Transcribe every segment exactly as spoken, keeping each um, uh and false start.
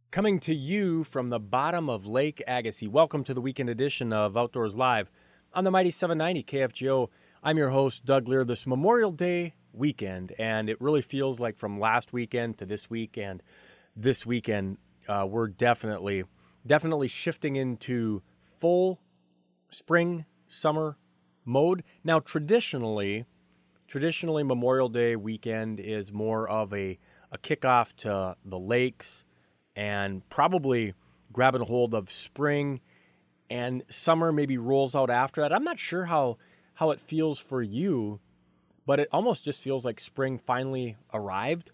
Coming to you from the bottom of Lake Agassiz. Welcome to the weekend edition of Outdoors Live on the Mighty seven ninety K F G O. I'm your host, Doug Lear. This Memorial Day weekend, and it really feels like from last weekend to this weekend, this weekend, uh, we're definitely, definitely shifting into full spring, summer mode. Now, traditionally, traditionally Memorial Day weekend is more of a, a kickoff to the lakes, and probably grabbing a hold of spring, and summer maybe rolls out after that. I'm not sure how, how it feels for you, but it almost just feels like spring finally arrived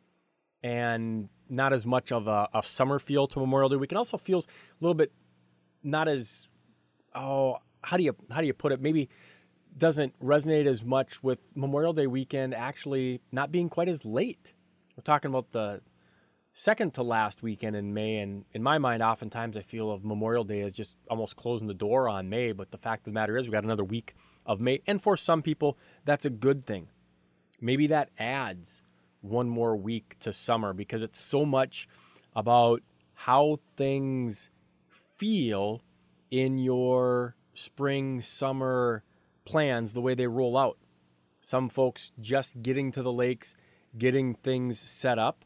and not as much of a, a summer feel to Memorial Day weekend. Also feels a little bit not as, oh, how do you, how do you put it? Maybe doesn't resonate as much with Memorial Day weekend actually not being quite as late. We're talking about the second to last weekend in May, and in my mind, oftentimes I feel of Memorial Day as just almost closing the door on May, but the fact of the matter is we got another week of May, and for some people, that's a good thing. Maybe that adds one more week to summer because it's so much about how things feel in your spring, summer plans, the way they roll out. Some folks just getting to the lakes, getting things set up.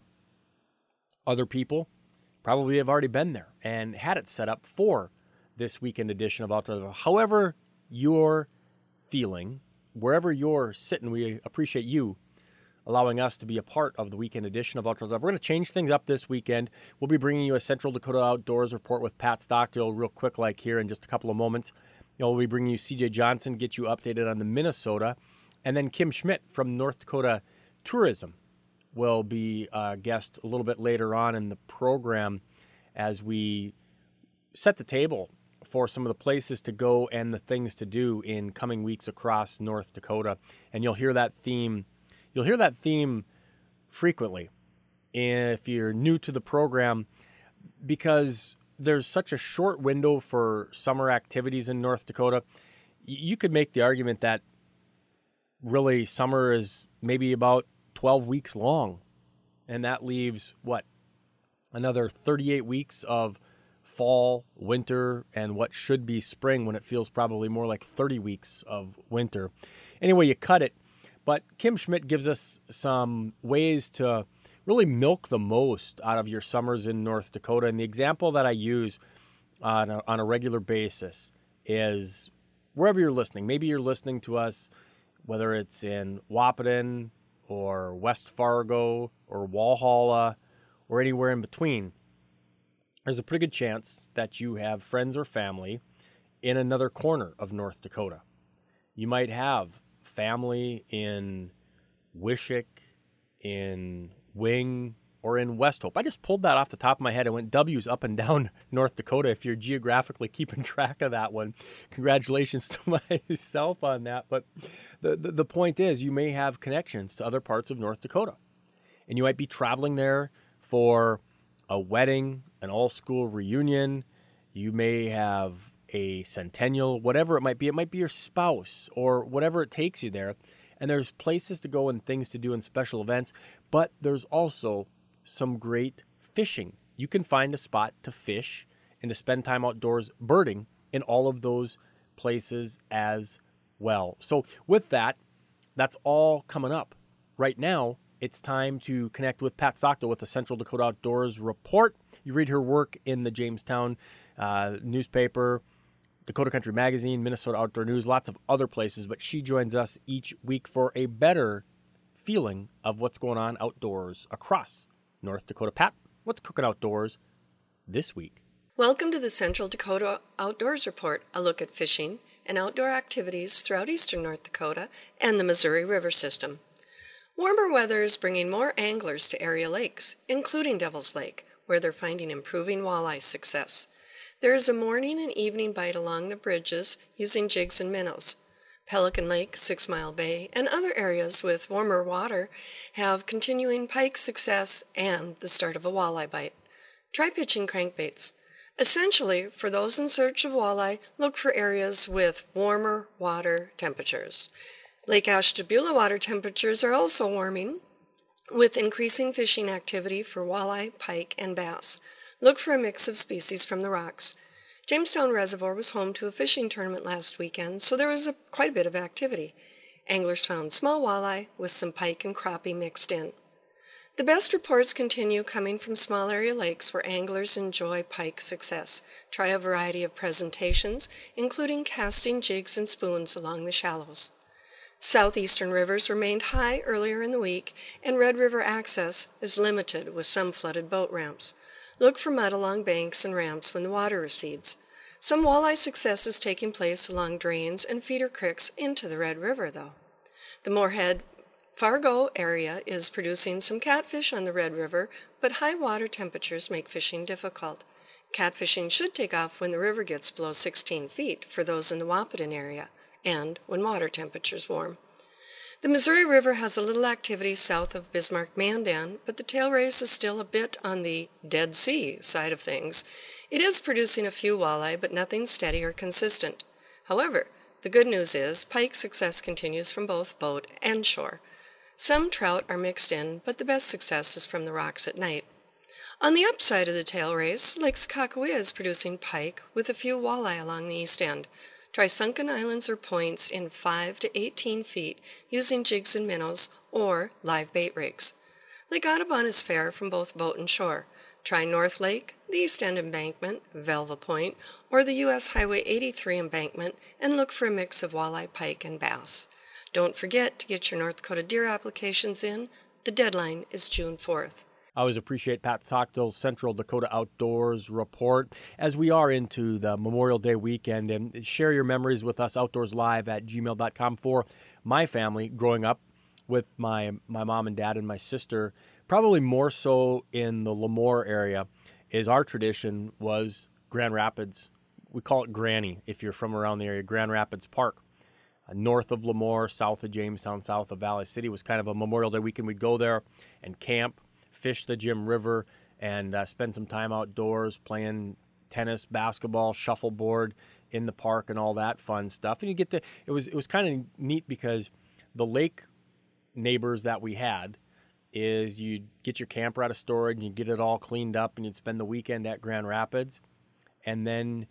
Other people probably have already been there and had it set up for this weekend edition of Outdoors Live. However you're feeling, wherever you're sitting, we appreciate you allowing us to be a part of the weekend edition of Outdoors Live. We're going to change things up this weekend. We'll be bringing you a Central Dakota Outdoors report with Pat Stockdale real quick like here in just a couple of moments. You know, we'll be bringing you C J Johnson, get you updated on the Minnesota, and then Kim Schmidt from North Dakota Tourism will be a guest a little bit later on in the program as we set the table for some of the places to go and the things to do in coming weeks across North Dakota. And you'll hear that theme, you'll hear that theme frequently if you're new to the program, because there's such a short window for summer activities in North Dakota. You could make the argument that really summer is maybe about twelve weeks long, and that leaves what, another thirty-eight weeks of fall, winter, and what should be spring when it feels probably more like thirty weeks of winter. Anyway, you cut it. But Kim Schmidt gives us some ways to really milk the most out of your summers in North Dakota. And the example that I use on a, on a regular basis is wherever you're listening. Maybe you're listening to us, whether it's in Wahpeton or West Fargo or Walhalla or anywhere in between. There's a pretty good chance that you have friends or family in another corner of North Dakota. You might have family in Wishick, in Wing, or in West Hope. I just pulled that off the top of my head. I went W's up and down North Dakota. If you're geographically keeping track of that one, congratulations to myself on that. But the, the, the point is, you may have connections to other parts of North Dakota. And you might be traveling there for a wedding, an all-school reunion. You may have a centennial, whatever it might be. It might be your spouse or whatever it takes you there. And there's places to go and things to do and special events. But there's also some great fishing. You can find a spot to fish and to spend time outdoors birding in all of those places as well. So with that, that's all coming up. Right now, it's time to connect with Pat Stockdale with the Central Dakota Outdoors Report. You read her work in the Jamestown uh, newspaper, Dakota Country Magazine, Minnesota Outdoor News, lots of other places, but she joins us each week for a better feeling of what's going on outdoors across North Dakota. Pat, what's cooking outdoors this week? Welcome to the Central Dakota Outdoors Report, a look at fishing and outdoor activities throughout eastern North Dakota and the Missouri River system. Warmer weather is bringing more anglers to area lakes, including Devil's Lake, where they're finding improving walleye success. There is a morning and evening bite along the bridges using jigs and minnows. Pelican Lake, Six Mile Bay, and other areas with warmer water have continuing pike success and the start of a walleye bite. Try pitching crankbaits. Essentially, for those in search of walleye, look for areas with warmer water temperatures. Lake Ashtabula water temperatures are also warming, with increasing fishing activity for walleye, pike, and bass. Look for a mix of species from the rocks. Jamestown Reservoir was home to a fishing tournament last weekend, so there was a, quite a bit of activity. Anglers found small walleye with some pike and crappie mixed in. The best reports continue coming from small area lakes where anglers enjoy pike success. Try a variety of presentations, including casting jigs and spoons along the shallows. Southeastern rivers remained high earlier in the week, and Red River access is limited with some flooded boat ramps. Look for mud along banks and ramps when the water recedes. Some walleye success is taking place along drains and feeder creeks into the Red River, though. The Moorhead Fargo area is producing some catfish on the Red River, but high water temperatures make fishing difficult. Catfishing should take off when the river gets below sixteen feet for those in the Wahpeton area, and when water temperatures warm. The Missouri River has a little activity south of Bismarck-Mandan, but the tail race is still a bit on the Dead Sea side of things. It is producing a few walleye, but nothing steady or consistent. However, the good news is pike success continues from both boat and shore. Some trout are mixed in, but the best success is from the rocks at night. On the upside of the tail race, Lake Sakakawea is producing pike with a few walleye along the east end. Try sunken islands or points in five to eighteen feet using jigs and minnows or live bait rigs. Lake Audubon is fair from both boat and shore. Try North Lake, the East End Embankment, Velva Point, or the U S Highway eighty-three embankment and look for a mix of walleye, pike, and bass. Don't forget to get your North Dakota deer applications in. The deadline is June fourth. I always appreciate Pat Sockdale's Central Dakota Outdoors report as we are into the Memorial Day weekend, and share your memories with us, outdoorslive at gmail dot com. For my family, growing up with my, my mom and dad and my sister, probably more so in the Lemoore area, is our tradition was Grand Rapids. We call it Granny if you're from around the area, Grand Rapids Park. Uh, north of Lemoore, south of Jamestown, south of Valley City was kind of a Memorial Day weekend. We'd go there and camp, fish the Jim River, and uh, spend some time outdoors playing tennis, basketball, shuffleboard in the park, and all that fun stuff. And you get to it was it was kind of neat because the lake neighbors that we had is you'd get your camper out of storage and you get it all cleaned up, and you'd spend the weekend at Grand Rapids, and then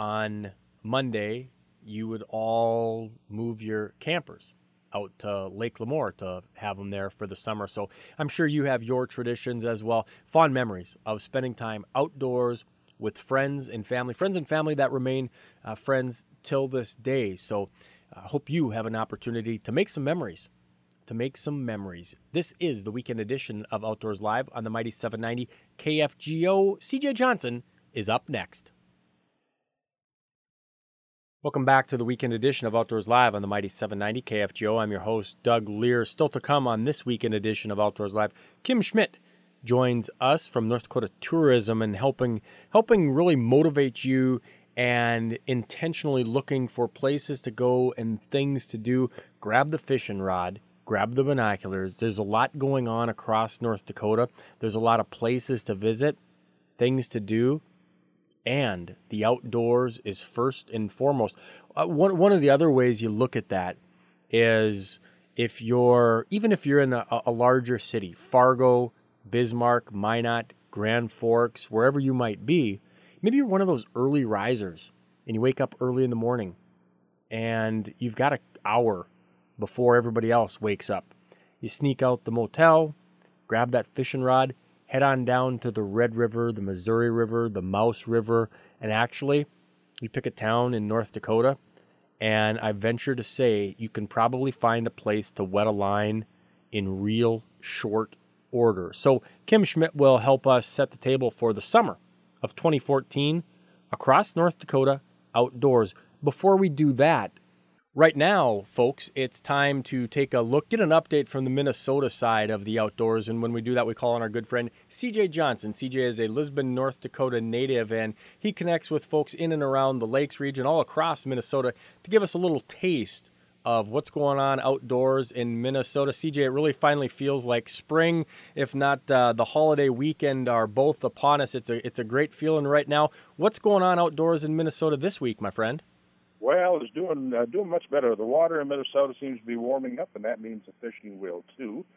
on Monday you would all move your campers out to Lake Lemoore to have them there for the summer. So I'm sure you have your traditions as well. Fond memories of spending time outdoors with friends and family, friends and family that remain uh, friends till this day. So I uh, hope you have an opportunity to make some memories, to make some memories. This is the weekend edition of Outdoors Live on the Mighty seven ninety K F G O. C J Johnson is up next. Welcome back to the weekend edition of Outdoors Live on the Mighty seven ninety K F G O. I'm your host, Doug Lear. Still to come on this weekend edition of Outdoors Live, Kim Schmidt joins us from North Dakota Tourism and helping helping really motivate you and intentionally looking for places to go and things to do. Grab the fishing rod, grab the binoculars. There's a lot going on across North Dakota. There's a lot of places to visit, things to do. And the outdoors is first and foremost. Uh, one one of the other ways you look at that is if you're, even if you're in a, a larger city, Fargo, Bismarck, Minot, Grand Forks, wherever you might be, maybe you're one of those early risers and you wake up early in the morning and you've got an hour before everybody else wakes up. You sneak out the motel, grab that fishing rod, head on down to the Red River, the Missouri River, the Mouse River, and actually, you pick a town in North Dakota, and I venture to say you can probably find a place to wet a line in real short order. So Kim Schmidt will help us set the table for the summer of twenty fourteen across North Dakota outdoors. Before we do that, right now, folks, it's time to take a look, get an update from the Minnesota side of the outdoors. And when we do that, we call on our good friend C J Johnson. C J is a Lisbon, North Dakota native, and he connects with folks in and around the Lakes region, all across Minnesota, to give us a little taste of what's going on outdoors in Minnesota. C J, it really finally feels like spring, if not uh, the holiday weekend are both upon us. It's a, it's a great feeling right now. What's going on outdoors in Minnesota this week, my friend? Well, it's doing uh, doing much better. The water in Minnesota seems to be warming up, and that means the fishing will too.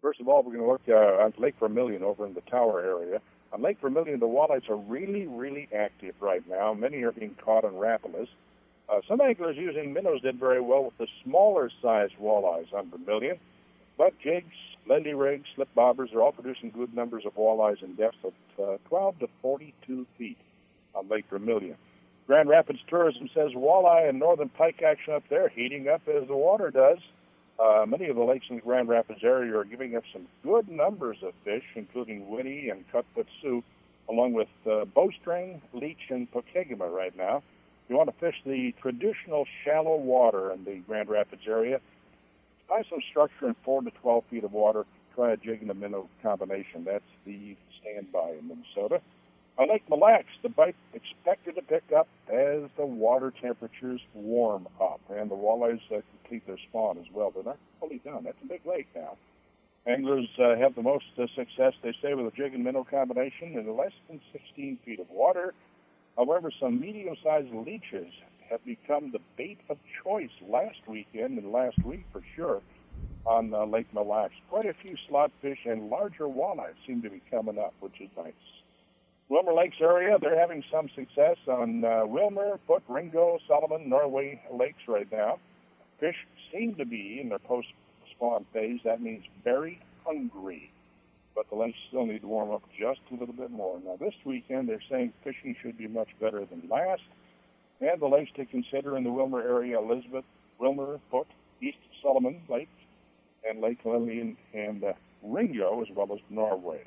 First of all, we're going to look uh, on Lake Vermilion over in the Tower area. On Lake Vermilion, the walleyes are really, really active right now. Many are being caught on Rapalas. Uh, some anglers using minnows did very well with the smaller-sized walleyes on Vermilion. But jigs, Lindy rigs, slip bobbers are all producing good numbers of walleyes in depths of uh, twelve to forty-two feet on Lake Vermilion. Grand Rapids Tourism says walleye and northern pike action up there heating up as the water does. Uh, many of the lakes in the Grand Rapids area are giving up some good numbers of fish, including Winnie and Cutfoot Sioux, along with uh, bowstring, leech, and pokegama right now. If you want to fish the traditional shallow water in the Grand Rapids area, find some structure in four to twelve feet of water. Try a jig and a minnow combination. That's the standby in Minnesota. On Lake Mille Lacs, the bite expected to pick up as the water temperatures warm up, and the walleyes uh, complete their spawn as well. They're not fully done. That's a big lake now. Anglers uh, have the most uh, success, they say, with a jig and minnow combination in less than sixteen feet of water. However, some medium-sized leeches have become the bait of choice last weekend and last week for sure on uh, Lake Mille Lacs. Quite a few slot fish and larger walleyes seem to be coming up, which is nice. Wilmer Lakes area, they're having some success on uh, Wilmer, Foot, Ringo, Solomon, Norway lakes right now. Fish seem to be in their post-spawn phase. That means very hungry. But the lakes still need to warm up just a little bit more. Now, this weekend, they're saying fishing should be much better than last. And the lakes to consider in the Wilmer area, Elizabeth, Wilmer, Foot, East Solomon Lakes, and Lake Lillian and uh, Ringo, as well as Norway.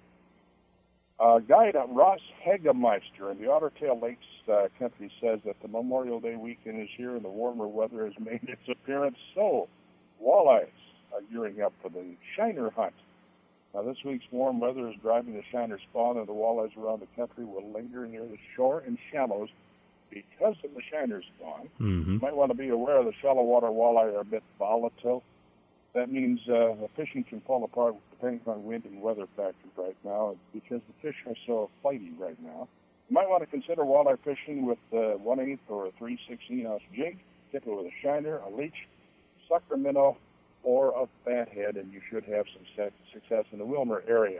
Uh, guide Ross Hagemeister in the Otter Tail Lakes uh, country says that the Memorial Day weekend is here and the warmer weather has made its appearance. So, walleyes are gearing up for the shiner hunt. Now, this week's warm weather is driving the shiner spawn, and the walleyes around the country will linger near the shore and shallows because of the shiner spawn. Mm-hmm. You might want to be aware the shallow water walleye are a bit volatile. That means uh, the fishing can fall apart depending on wind and weather factors right now because the fish are so flighty right now. You might want to consider walleye fishing with a one eighth or a three sixteen ounce jig, tip it with a shiner, a leech, sucker minnow, or a fathead, and you should have some success in the Wilmer area.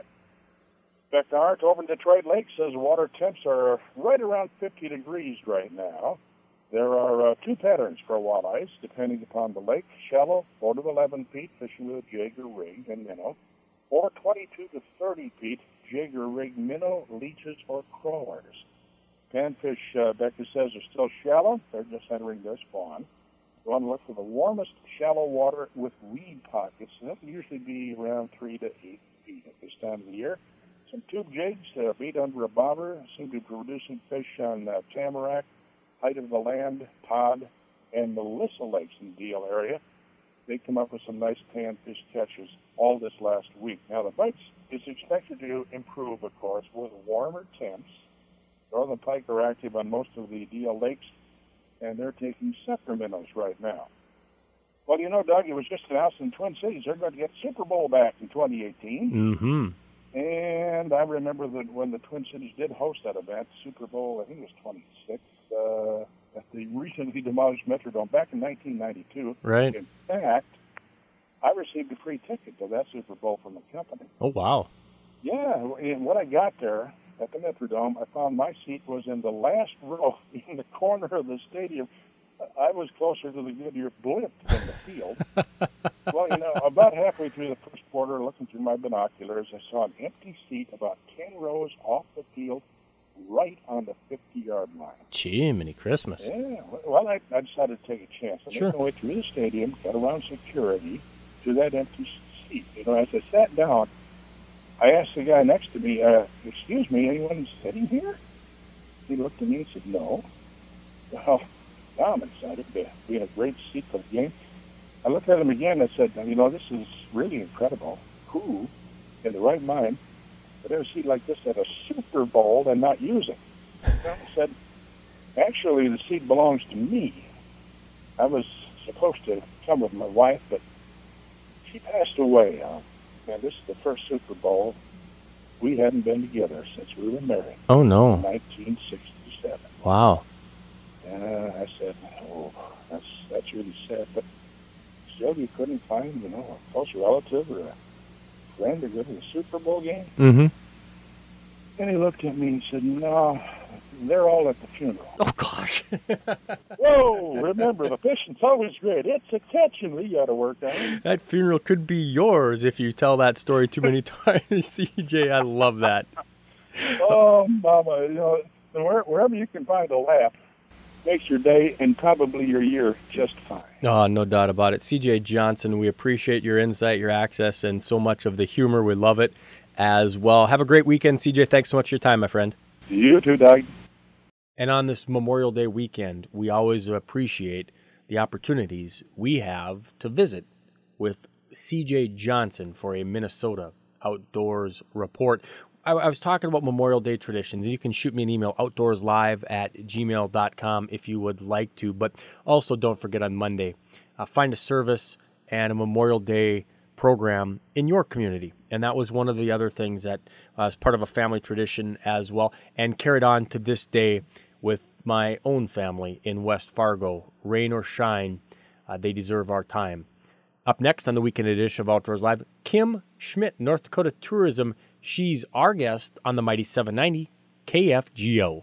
Becca Hart over in Detroit Lake says water temps are right around fifty degrees right now. There are uh, two patterns for walleyes, depending upon the lake. Shallow, four to eleven feet, fishing with a jig or rig and minnow. Or twenty-two to thirty feet, jig or rig minnow, leeches, or crawlers. Panfish, uh, Becca says, are still shallow. They're just entering their spawn. You want to look for the warmest shallow water with weed pockets. And that will usually be around three to eight feet at this time of the year. Some tube jigs, uh, bait under a bobber, seem to be producing fish on uh, Tamarack, Height of the Land, Todd, and Melissa Lakes in the Deal area. They come up with some nice panfish catches all this last week. Now, the bites is expected to improve, of course, with warmer temps. Northern pike are active on most of the Deal lakes, and they're taking sucker minnows right now. Well, you know, Doug, it was just announced in Twin Cities they're going to get Super Bowl back in twenty eighteen. Mm-hmm. And I remember that when the Twin Cities did host that event, Super Bowl, I think it was twenty-six, uh, at the recently demolished Metrodome back in nineteen ninety-two. Right. In fact, I received a free ticket to that Super Bowl from the company. Oh, wow. Yeah, and when I got there at the Metrodome, I found my seat was in the last row in the corner of the stadium. I was closer to the Goodyear blimp than the field. Well, you know, about halfway through the first quarter, looking through my binoculars, I saw an empty seat about ten rows off the field, right on the fifty-yard line. Gee, many Christmas. Yeah, well, I, I decided to take a chance. I Sure. made my way through the stadium, got around security to that empty seat. You know, as I sat down, I asked the guy next to me, uh, excuse me, anyone sitting here? He looked at me and said, no. Well, now I'm excited to be in a great seat for the game. I looked at him again and I said, you know, this is really incredible. Who, in the right mind, would have a seat like this at a Super Bowl and not use it? I said, actually, the seat belongs to me. I was supposed to come with my wife, but she passed away. Uh, and this is the first Super Bowl we hadn't been together since we were married. Oh, no. In nineteen sixty-seven. Wow. And uh, I said, oh, that's that's really sad. But still, you couldn't find, you know, a close relative or a friend to go to the Super Bowl game? Mm-hmm. And he looked at me and said, no, they're all at the funeral. Oh, gosh. Whoa, remember, the fishing's always great. It's a catching we got to work on. That funeral could be yours if you tell that story too many times, C J. I love that. Oh, Mama, you know, where, wherever you can find a laugh makes your day and probably your year just fine. Oh, no doubt about it. C J Johnson, we appreciate your insight, your access, and so much of the humor. We love it as well. Have a great weekend, C J. Thanks so much for your time, my friend. You too, Doug. And on this Memorial Day weekend, we always appreciate the opportunities we have to visit with C J Johnson for a Minnesota Outdoors Report. I, I was talking about Memorial Day traditions, and you can shoot me an email, outdoorslive at gmail dot com if you would like to. But also don't forget on Monday, uh, find a service and a Memorial Day program in your community. And that was one of the other things that uh, is part of a family tradition as well, and carried on to this day with my own family in West Fargo. Rain or shine, uh, they deserve our time. Up next on the weekend edition of Outdoors Live, Kim Schmidt, North Dakota Tourism. She's our guest on the Mighty seven ninety K F G O.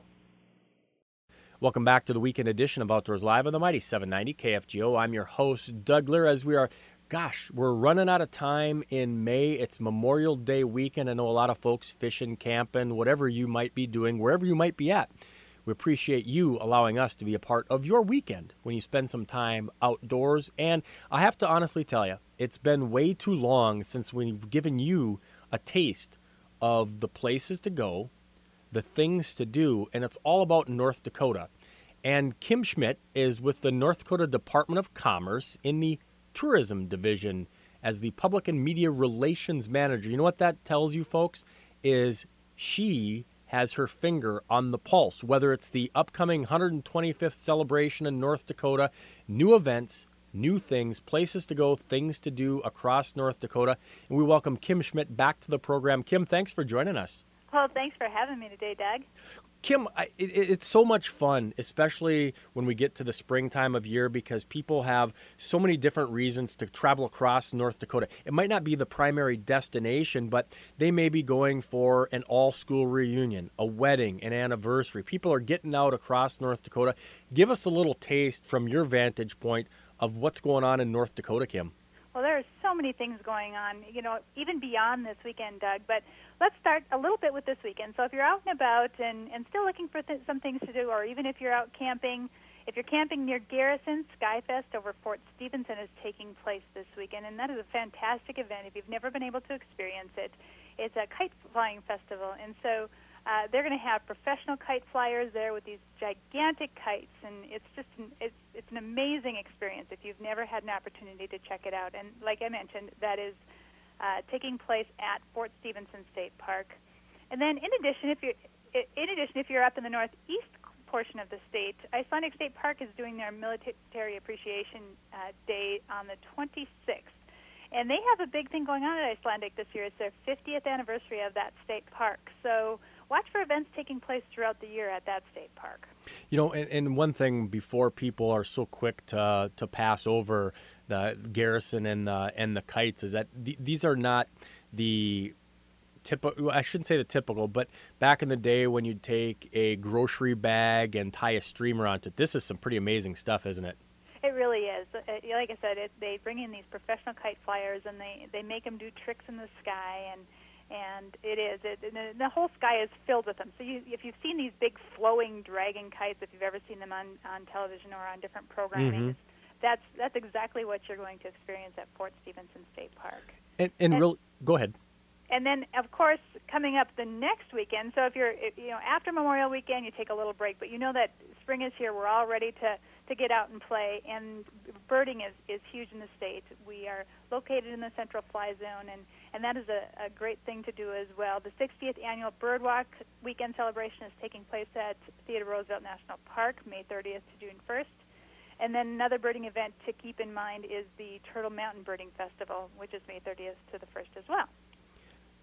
Welcome back to the weekend edition of Outdoors Live on the Mighty seven ninety K F G O. I'm your host, Doug Lear, as we are Gosh, we're running out of time in May. It's Memorial Day weekend. I know a lot of folks fishing, camping, whatever you might be doing, wherever you might be at. We appreciate you allowing us to be a part of your weekend when you spend some time outdoors. And I have to honestly tell you, it's been way too long since we've given you a taste of the places to go, the things to do, and it's all about North Dakota. And Kim Schmidt is with the North Dakota Department of Commerce in the Tourism Division as the Public and Media Relations Manager. You know what that tells you, folks, is she has her finger on the pulse, whether it's the upcoming one hundred twenty-fifth celebration in North Dakota, new events, new things, places to go, things to do across North Dakota. And we welcome Kim Schmidt back to the program. Kim, thanks for joining us. Well, thanks for having me today, Doug. Kim, I, it, it's so much fun, especially when we get to the springtime of year, because people have so many different reasons to travel across North Dakota. It might not be the primary destination, but they may be going for an all-school reunion, a wedding, an anniversary. People are getting out across North Dakota. Give us a little taste from your vantage point of what's going on in North Dakota, Kim. Well, there are so many things going on, you know, even beyond this weekend, Doug. But let's start a little bit with this weekend. So if you're out and about and, and still looking for th- some things to do, or even if you're out camping, if you're camping near Garrison, Skyfest over Fort Stevenson is taking place this weekend, and that is a fantastic event. If you've never been able to experience it, it's a kite flying festival, and so uh, they're going to have professional kite flyers there with these gigantic kites, and it's just an, it's it's an amazing experience if you've never had an opportunity to check it out. And like I mentioned, that is uh, taking place at Fort Stevenson State Park. And then, in addition, if you're in addition if you're up in the northeast portion of the state, Icelandic State Park is doing their Military Appreciation uh, Day on the twenty-sixth. And they have a big thing going on at Icelandic this year. It's their fiftieth anniversary of that state park. So watch for events taking place throughout the year at that state park. You know, and, and one thing before people are so quick to to pass over the Garrison and the, and the kites is that th- these are not the typical, I shouldn't say the typical, but back in the day when you'd take a grocery bag and tie a streamer onto it, this is some pretty amazing stuff, isn't it? It really is. Like I said, it, they bring in these professional kite flyers, and they, they make them do tricks in the sky, and and it is. It, the, the whole sky is filled with them. So you, if you've seen these big flowing dragon kites, if you've ever seen them on, on television or on different programming, Mm-hmm. that's that's exactly what you're going to experience at Fort Stevenson State Park. And, and, and real, go ahead. And then, of course, coming up the next weekend, so if you're, if, you know, after Memorial Weekend, you take a little break, but you know that spring is here. We're all ready to, to get out and play, and birding is, is huge in the state. We are located in the Central Fly Zone, and, and that is a, a great thing to do as well. The sixtieth Annual Birdwalk Weekend Celebration is taking place at Theodore Roosevelt National Park, May thirtieth to June first. And then another birding event to keep in mind is the Turtle Mountain Birding Festival, which is May thirtieth to the first as well.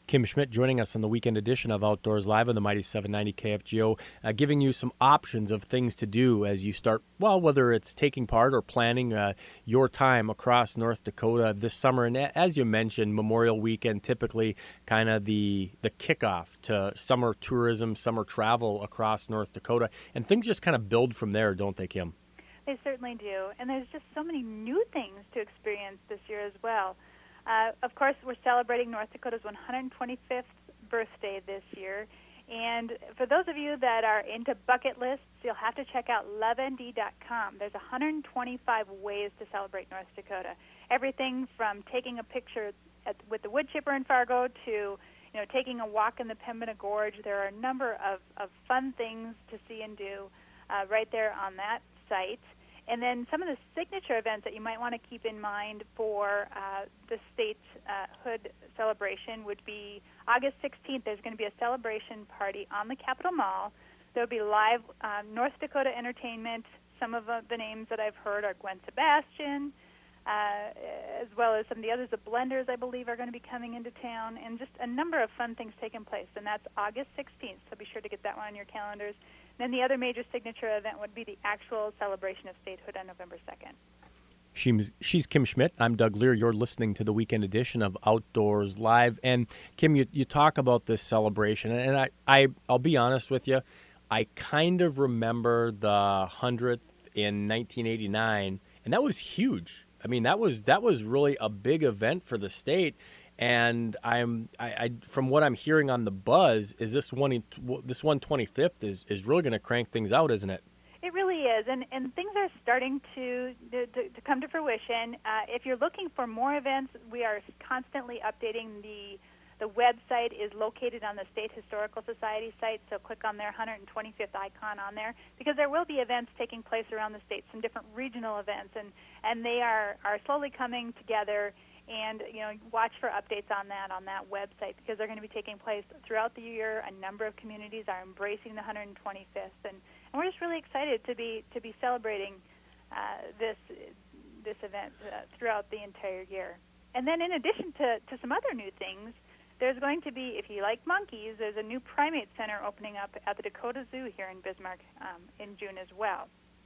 Kim Schmidt joining us on the weekend edition of Outdoors Live on the Mighty seven ninety K F G O, uh, giving you some options of things to do as you start, well, whether it's taking part or planning uh, your time across North Dakota this summer. And as you mentioned, Memorial Weekend, typically kind of the, the kickoff to summer tourism, summer travel across North Dakota. And things just kind of build from there, don't they, Kim? They certainly do. And there's just so many new things to experience this year as well. Uh, of course, we're celebrating North Dakota's one hundred twenty-fifth birthday this year. And for those of you that are into bucket lists, you'll have to check out love n d dot com. There's one hundred twenty-five ways to celebrate North Dakota. Everything from taking a picture at, with the wood chipper in Fargo to, you know, taking a walk in the Pembina Gorge. There are a number of, of fun things to see and do uh, right there on that site. And then some of the signature events that you might want to keep in mind for uh, the statehood celebration would be August sixteenth. There's going to be a celebration party on the Capitol Mall. There will be live um, North Dakota entertainment. Some of the, the names that I've heard are Gwen Sebastian, uh, as well as some of the others. The Blenders, I believe, are going to be coming into town, and just a number of fun things taking place. And that's August sixteenth, so be sure to get that one on your calendars. Then the other major signature event would be the actual celebration of statehood on November second. She's, she's Kim Schmidt. I'm Doug Lear. You're listening to the weekend edition of Outdoors Live. And Kim, you, you talk about this celebration, and I, I, I'll be honest with you, I kind of remember the hundredth in nineteen eighty-nine, and that was huge. I mean, that was that was really a big event for the state. And I'm, I, I, from what I'm hearing on the buzz, is this one, this one twenty-fifth is, is really going to crank things out, isn't it? It really is, and and things are starting to to, to come to fruition. Uh, if you're looking for more events, we are constantly updating. The the website is located on the State Historical Society site, so click on their one hundred twenty-fifth icon on there, because there will be events taking place around the state, some different regional events, and and they are are slowly coming together. And, you know, watch for updates on that on that website, because they're going to be taking place throughout the year. A number of communities are embracing the one hundred twenty-fifth, and, and we're just really excited to be to be celebrating uh, this this event uh, throughout the entire year. And then, in addition to, to some other new things, there's going to be, if you like monkeys, there's a new primate center opening up at the Dakota Zoo here in Bismarck um, in June as well.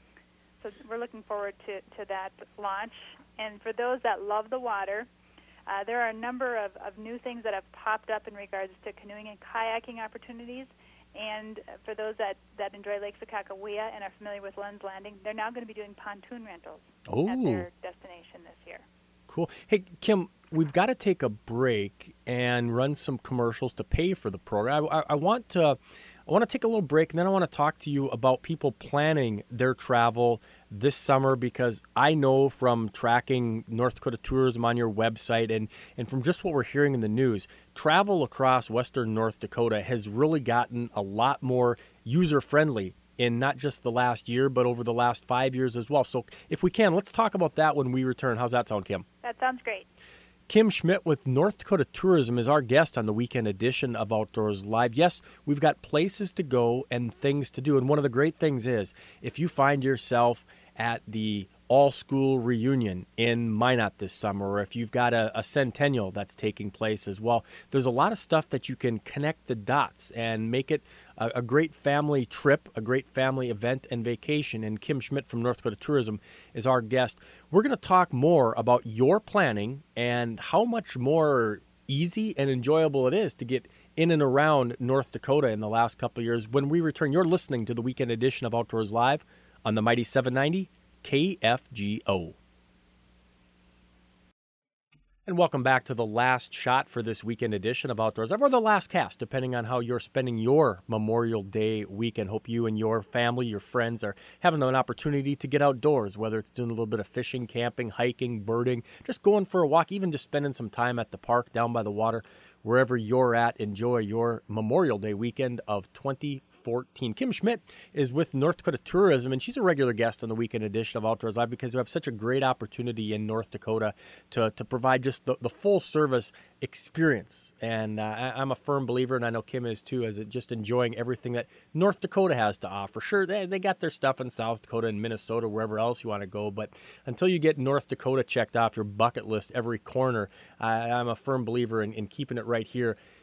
So we're looking forward to, to that launch. And for those that love the water, uh, there are a number of, of new things that have popped up in regards to canoeing and kayaking opportunities. And for those that, that enjoy Lake Sakakawea and are familiar with Lens Landing, they're now going to be doing pontoon rentals Ooh. at their destination this year. Cool. Hey, Kim, we've got to take a break and run some commercials to pay for the program. I, I, I want to... I want to take a little break, and then I want to talk to you about people planning their travel this summer, because I know from tracking North Dakota tourism on your website and, and from just what we're hearing in the news, travel across western North Dakota has really gotten a lot more user-friendly in not just the last year, but over the last five years as well. So if we can, let's talk about that when we return. How's that sound, Kim? That sounds great. Kim Schmidt with North Dakota Tourism is our guest on the weekend edition of Outdoors Live. Yes, we've got places to go and things to do. And one of the great things is, if you find yourself at the all-school reunion in Minot this summer, or if you've got a, a centennial that's taking place as well, there's a lot of stuff that you can connect the dots and make it a, a great family trip, a great family event and vacation. And Kim Schmidt from North Dakota Tourism is our guest. We're going to talk more about your planning and how much more easy and enjoyable it is to get in and around North Dakota in the last couple of years. When we return, you're listening to the weekend edition of Outdoors Live on the Mighty seven ninety K F G O. And welcome back to the last shot for this weekend edition of Outdoors Live, or the last cast, depending on how you're spending your Memorial Day weekend. Hope you and your family, your friends, are having an opportunity to get outdoors, whether it's doing a little bit of fishing, camping, hiking, birding, just going for a walk, even just spending some time at the park down by the water. Wherever you're at, enjoy your Memorial Day weekend of twenty fourteen. Kim Schmidt is with North Dakota Tourism, and she's a regular guest on the weekend edition of Outdoors Live, because we have such a great opportunity in North Dakota to, to provide just the, the full service experience. And uh, I, I'm a firm believer, and I know Kim is too, as it just enjoying everything that North Dakota has to offer. Sure, they, they got their stuff in South Dakota and Minnesota, wherever else you want to go, but until you get North Dakota checked off your bucket list every corner, I, I'm a firm believer in, in keeping it right here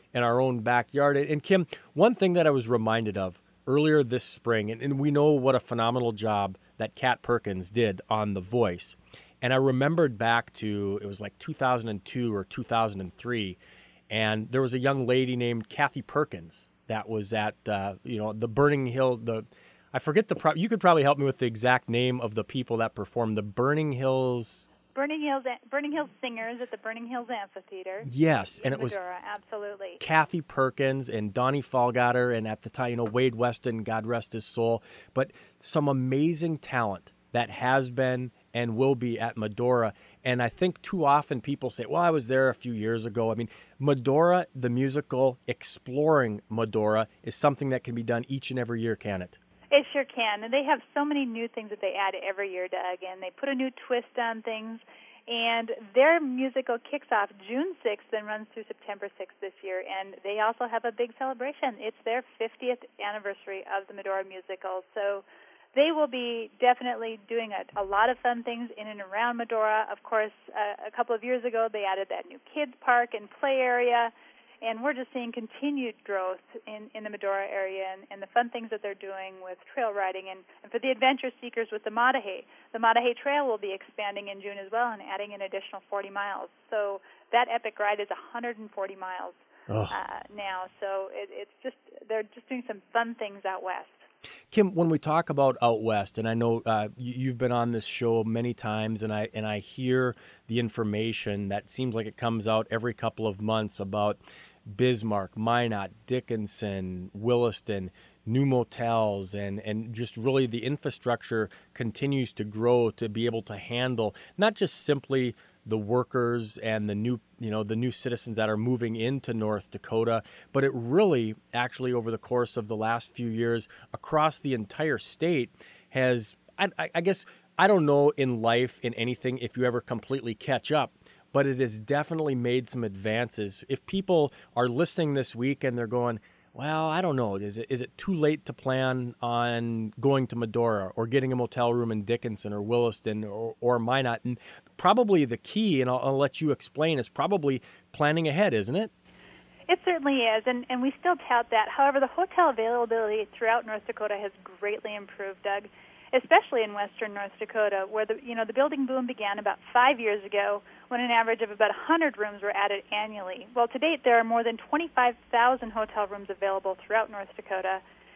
in our own backyard. And Kim, one thing that I was reminded of earlier this spring, and, and we know what a phenomenal job that Kat Perkins did on The Voice. And I remembered back to, it was like two thousand two or two thousand three, and there was a young lady named Kathy Perkins that was at, uh, you know, the Burning Hill, the, I forget the, pro- you could probably help me with the exact name of the people that performed the Burning Hills. Burning Hills, Burning Hills Singers at the Burning Hills Amphitheater. Yes, and it was Medora, absolutely. Kathy Perkins and Donnie Fallgatter, and at the time, you know, Wade Weston, God rest his soul, but some amazing talent that has been and will be at Medora. And I think too often people say, well, I was there a few years ago. I mean, Medora, the musical, exploring Medora, is something that can be done each and every year, can it? It sure can. And they have so many new things that they add every year, Doug, and they put a new twist on things. And their musical kicks off June sixth and runs through September sixth this year. And they also have a big celebration. It's their fiftieth anniversary of the Medora musical. So they will be definitely doing a, a lot of fun things in and around Medora. Of course, uh, a couple of years ago, they added that new kids park and play area. And we're just seeing continued growth in, in the Medora area and, and the fun things that they're doing with trail riding. And, and for the adventure seekers with the Maadahay, the Maadahay Trail will be expanding in June as well and adding an additional forty miles. So that epic ride is one hundred forty miles uh, now. So it, it's just, they're just doing some fun things out west. Kim, when we talk about out west, and I know uh, you've been on this show many times, and I and I hear the information that seems like it comes out every couple of months about Bismarck, Minot, Dickinson, Williston, new motels, and, and just really the infrastructure continues to grow to be able to handle not just simply the workers and the new, you know, the new citizens that are moving into North Dakota, but it really actually over the course of the last few years across the entire state has, I, I guess, I don't know in life, in anything, if you ever completely catch up, but it has definitely made some advances. If people are listening this week and they're going, well, I don't know, is it is it too late to plan on going to Medora or getting a motel room in Dickinson or Williston or, or Minot? And probably the key, and I'll, I'll let you explain, is probably planning ahead, isn't it? It certainly is, and, and we still tout that. However, the hotel availability throughout North Dakota has greatly improved, Doug, especially in western North Dakota, where the you know the building boom began about five years ago, when an average of about one hundred rooms were added annually. Well, to date, there are more than twenty-five thousand hotel rooms available throughout North Dakota,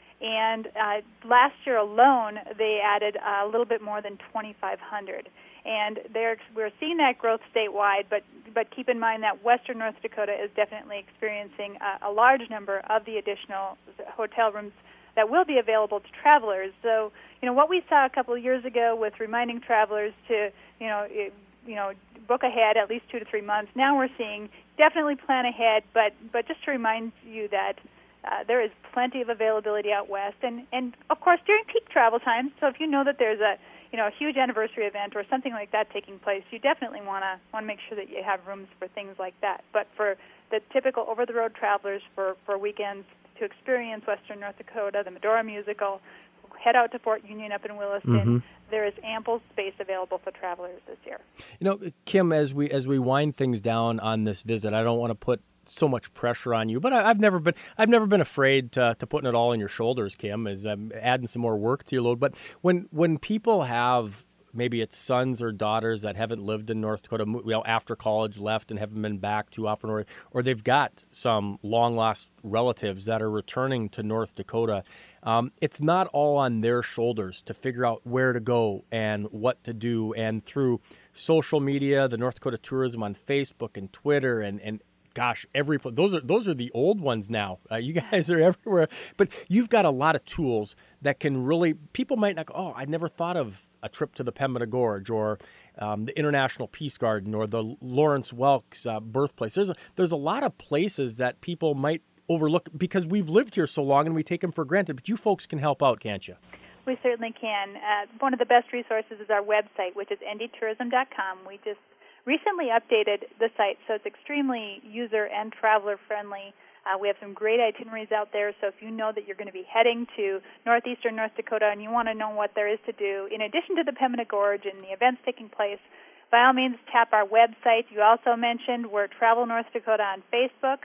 and uh, last year alone, they added uh, a little bit more than twenty-five hundred. And they're, we're seeing that growth statewide, but but keep in mind that western North Dakota is definitely experiencing a, a large number of the additional hotel rooms that will be available to travelers. So, you know, what we saw a couple of years ago with reminding travelers to, you know, it, you know, book ahead at least two to three months. Now we're seeing definitely plan ahead, but but just to remind you that uh, there is plenty of availability out west, and and of course during peak travel times. So if you know that there's a you know a huge anniversary event or something like that taking place, you definitely want to want to make sure that you have rooms for things like that. But for the typical over-the-road travelers for for weekends to experience western North Dakota, the Medora musical, head out to Fort Union up in Williston. Mm-hmm. There is ample space available for travelers this year. You know, Kim, as we as we wind things down on this visit, I don't want to put so much pressure on you, but I, I've never been I've never been afraid to to putting it all on your shoulders, Kim, as I'm adding some more work to your load. But when when people have maybe it's sons or daughters that haven't lived in North Dakota, you know, after college left and haven't been back too often, or or they've got some long-lost relatives that are returning to North Dakota, um, it's not all on their shoulders to figure out where to go and what to do. And through social media, the North Dakota Tourism on Facebook and Twitter and, and gosh, every those are those are the old ones now. Uh, you guys are everywhere, but you've got a lot of tools that can really. People might not go, oh, I never thought of a trip to the Pembina Gorge or um, the International Peace Garden or the Lawrence Welk's uh, birthplace. There's a, there's a lot of places that people might overlook because we've lived here so long and we take them for granted. But you folks can help out, can't you? We certainly can. Uh, one of the best resources is our website, which is n d tourism dot com. We just recently updated the site, so it's extremely user and traveler friendly. Uh, we have some great itineraries out there, so if you know that you're going to be heading to northeastern North Dakota and you want to know what there is to do, in addition to the Pembina Gorge and the events taking place, by all means tap our website. You also mentioned we're Travel North Dakota on Facebook.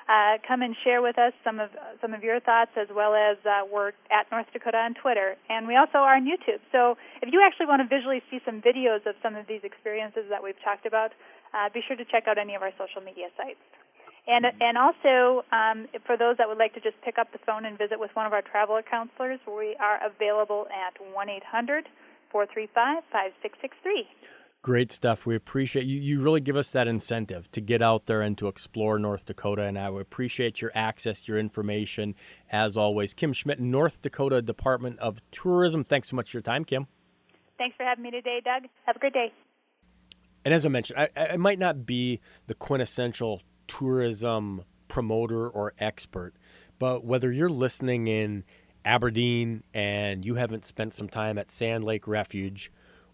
uh, come and share with us some of some of your thoughts, as well as uh, we're at North Dakota on Twitter. And we also are on YouTube. So if you actually want to visually see some videos of some of these experiences that we've talked about, uh, be sure to check out any of our social media sites. And and also, um, for those that would like to just pick up the phone and visit with one of our traveler counselors, we are available at one eight hundred, four three five, five six six three. Great stuff. We appreciate you. You really give us that incentive to get out there and to explore North Dakota, and I appreciate your access, your information, as always. Kim Schmidt, North Dakota Department of Tourism. Thanks so much for your time, Kim. Thanks for having me today, Doug. Have a great day. And as I mentioned, I, I might not be the quintessential tourism promoter or expert, but whether you're listening in Aberdeen and you haven't spent some time at Sand Lake Refuge,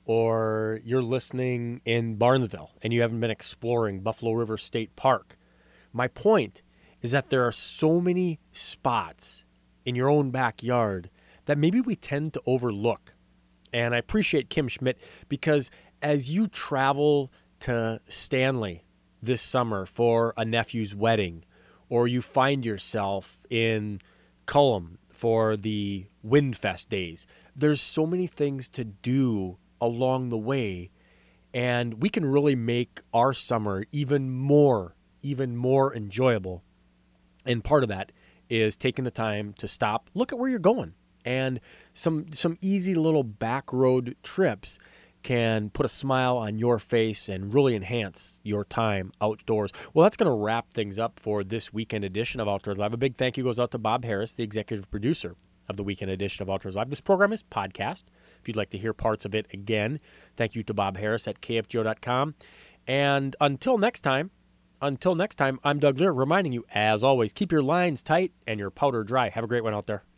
or you're listening in Barnesville and you haven't been exploring Buffalo River State Park, my point is that there are so many spots in your own backyard that maybe we tend to overlook. And I appreciate Kim Schmidt, because as you travel to Stanley this summer for a nephew's wedding, or you find yourself in Cullum for the Windfest days, there's so many things to do along the way, and we can really make our summer even more, even more enjoyable. And part of that is taking the time to stop, look at where you're going, and some some easy little back road trips can put a smile on your face and really enhance your time outdoors. Well, that's going to wrap things up for this weekend edition of Outdoors Live. A big thank you goes out to Bob Harris, the executive producer of the weekend edition of Outdoors Live. This program is podcast. If you'd like to hear parts of it again, thank you to Bob Harris at K F G O dot com. And until next time, until next time, I'm Doug Lear, reminding you, as always, keep your lines tight and your powder dry. Have a great one out there.